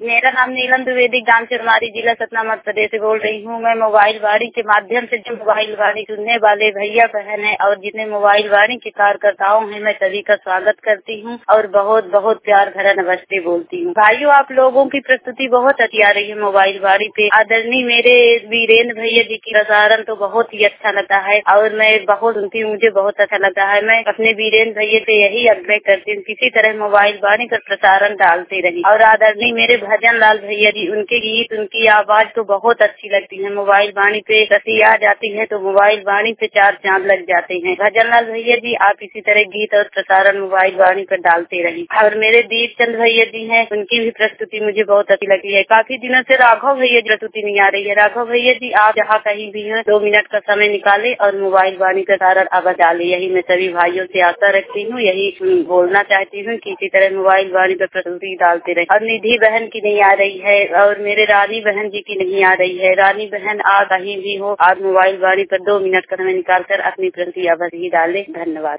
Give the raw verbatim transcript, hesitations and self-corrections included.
मेरा नाम नीलम द्विवेदी, ग्राम चिरमारी, जिला सतना, मध्य प्रदेश से बोल रही हूँ। मैं मोबाइल वाणी के माध्यम से जो मोबाइल वाणी सुनने वाले भैया बहन है और जितने मोबाइल वाणी के कार्यकर्ताओं हैं, मैं सभी का स्वागत करती हूँ और बहुत बहुत प्यार भरा नमस्ते बोलती हूँ। भाइयों, आप लोगों की प्रस्तुति बहुत अच्छी आ रही है मोबाइल वाणी पे। आदरणीय मेरे वीरेंद्र भैया जी की प्रसारण तो बहुत ही अच्छा लगता है और मैं बहुत सुनती हूँ, मुझे बहुत अच्छा लगता है। मैं अपने वीरेंद्र भैया से यही आग्रह करती हूँ, किसी तरह मोबाइल वाणी का प्रसारण डालते रही। और आदरणीय मेरे भजन लाल भैया जी, उनके गीत, उनकी आवाज तो बहुत अच्छी लगती है। मोबाइल वाणी पे रसी आ जाती है तो मोबाइल वाणी पे चार चांद लग जाते हैं। भजन लाल भैया जी, आप इसी तरह गीत और प्रसारण मोबाइल वाणी पर डालते रही। और मेरे दीप चंद भैया जी हैं, उनकी भी प्रस्तुति मुझे बहुत अच्छी लगी है। काफी दिनों से राघव भैया जी प्रस्तुति नहीं आ रही है। राघव भैया जी, आप जहाँ कहीं भी हैं, दो मिनट का समय निकाले और मोबाइल वाणी का प्रसारण अब डाले। यही मैं सभी भाइयों से आशा रखती हूँ, यही बोलना चाहती हूँ कि इसी तरह मोबाइल वाणी पर प्रस्तुति डालते रहे। और निधि बहन की नहीं आ रही है और मेरे रानी बहन जी की नहीं आ रही है। रानी बहन, आप कहीं भी हो, आप मोबाइल वाणी पर दो मिनट का समय निकाल कर अपनी प्रस्तुति अवश्य ही डाले। धन्यवाद।